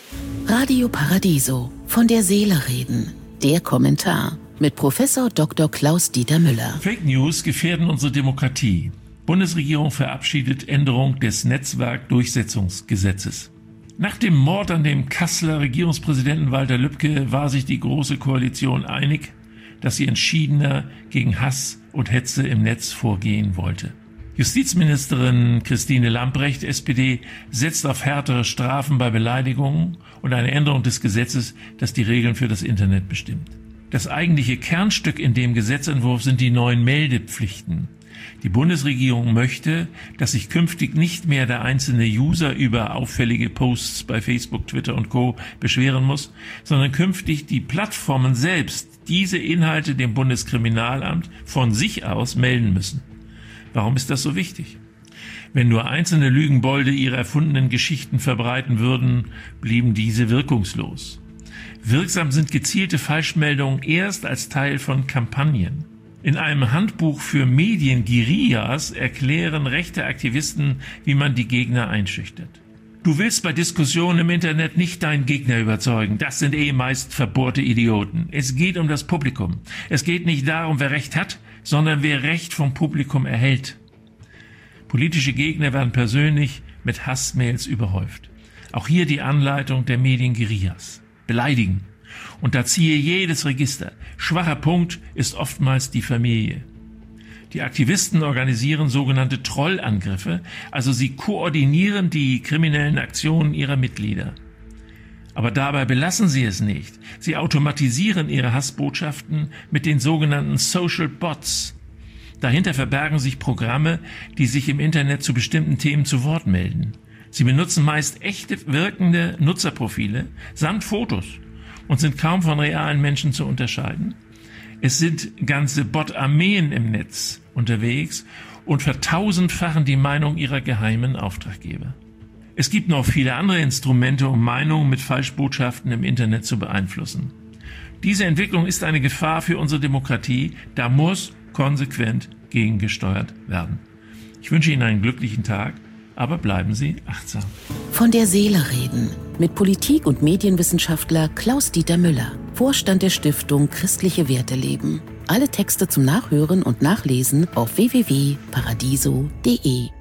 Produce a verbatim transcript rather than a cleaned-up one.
Radio Paradiso, von der Seele reden. Der Kommentar mit Professor Doktor Klaus-Dieter Müller. Fake News gefährden unsere Demokratie. Bundesregierung verabschiedet Änderung des Netzwerkdurchsetzungsgesetzes. Nach dem Mord an dem Kasseler Regierungspräsidenten Walter Lübcke war sich die Große Koalition einig, dass sie entschiedener gegen Hass und Hetze im Netz vorgehen wollte. Justizministerin Christine Lambrecht, S P D, setzt auf härtere Strafen bei Beleidigungen und eine Änderung des Gesetzes, das die Regeln für das Internet bestimmt. Das eigentliche Kernstück in dem Gesetzentwurf sind die neuen Meldepflichten. Die Bundesregierung möchte, dass sich künftig nicht mehr der einzelne User über auffällige Posts bei Facebook, Twitter und Co. beschweren muss, sondern künftig die Plattformen selbst diese Inhalte dem Bundeskriminalamt von sich aus melden müssen. Warum ist das so wichtig? Wenn nur einzelne Lügenbolde ihre erfundenen Geschichten verbreiten würden, blieben diese wirkungslos. Wirksam sind gezielte Falschmeldungen erst als Teil von Kampagnen. In einem Handbuch für Medien-Guerillas erklären rechte Aktivisten, wie man die Gegner einschüchtert. Du willst bei Diskussionen im Internet nicht deinen Gegner überzeugen. Das sind eh meist verbohrte Idioten. Es geht um das Publikum. Es geht nicht darum, wer Recht hat, sondern wer Recht vom Publikum erhält. Politische Gegner werden persönlich mit Hassmails überhäuft. Auch hier die Anleitung der Medien-Guerillas. Beleidigen. Und da ziehe jedes Register. Schwacher Punkt ist oftmals die Familie. Die Aktivisten organisieren sogenannte Trollangriffe, also sie koordinieren die kriminellen Aktionen ihrer Mitglieder. Aber dabei belassen sie es nicht. Sie automatisieren ihre Hassbotschaften mit den sogenannten Social Bots. Dahinter verbergen sich Programme, die sich im Internet zu bestimmten Themen zu Wort melden. Sie benutzen meist echte wirkende Nutzerprofile samt Fotos und sind kaum von realen Menschen zu unterscheiden. Es sind ganze Bot-Armeen im Netz unterwegs und vertausendfachen die Meinung ihrer geheimen Auftraggeber. Es gibt noch viele andere Instrumente, um Meinungen mit Falschbotschaften im Internet zu beeinflussen. Diese Entwicklung ist eine Gefahr für unsere Demokratie. Da muss konsequent gegengesteuert werden. Ich wünsche Ihnen einen glücklichen Tag, aber bleiben Sie achtsam. Von der Seele reden mit Politik- und Medienwissenschaftler Klaus-Dieter Müller, Vorstand der Stiftung Christliche Werte leben. Alle Texte zum Nachhören und Nachlesen auf w w w punkt paradiso punkt de.